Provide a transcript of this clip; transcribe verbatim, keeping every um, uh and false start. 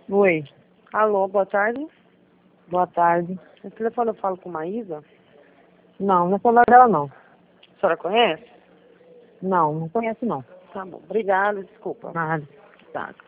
Oi, Alô, boa tarde. boa tarde. No telefone eu falo com Maísa. Não, não é celular dela não. A senhora conhece? Não, não conheço não. Tá bom, obrigada, desculpa. Nada. Tá.